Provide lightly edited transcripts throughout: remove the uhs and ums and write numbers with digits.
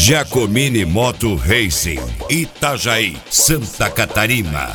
Giacomini Moto Racing, Itajaí, Santa Catarina.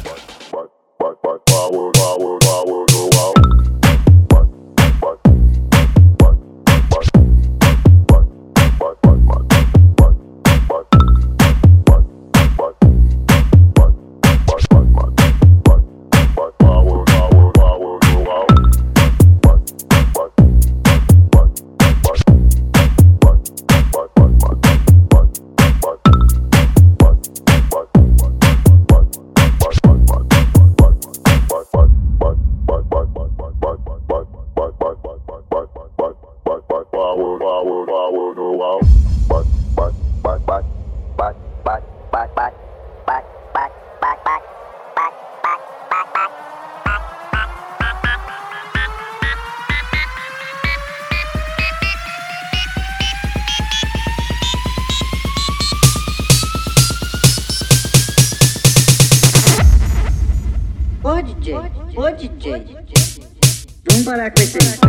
Ô DJ, vamos parar com esse aí.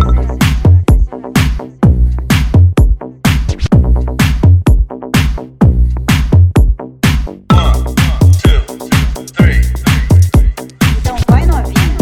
Então vai novinha.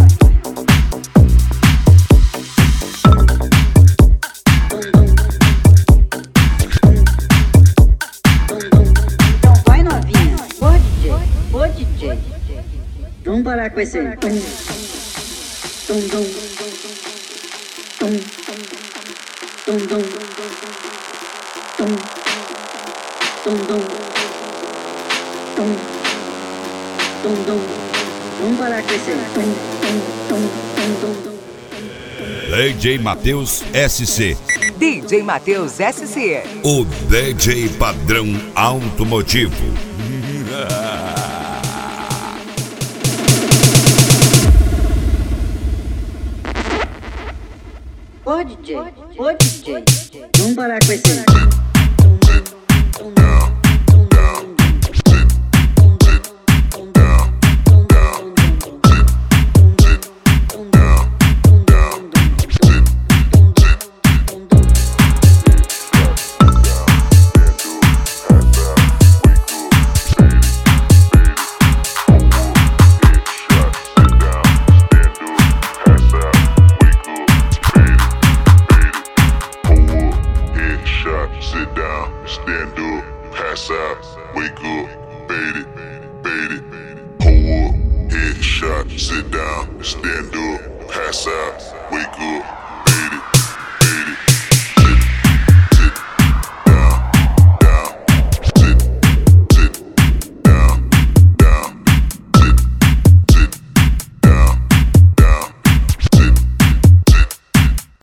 Então vai novinha. Ô DJ, vamos parar com esse aí. Tum tum tum tum tum tum tum tum tum tum. Vamos parar com esse tum tum tum tum. DJ Matheus SC. DJ Matheus SC. O DJ padrão automotivo. Ô DJ, vamos parar com esse aí. Sit down, stand up, pass out, wake up, bait it, pull up, headshot, sit down, stand up, pass out, wake up.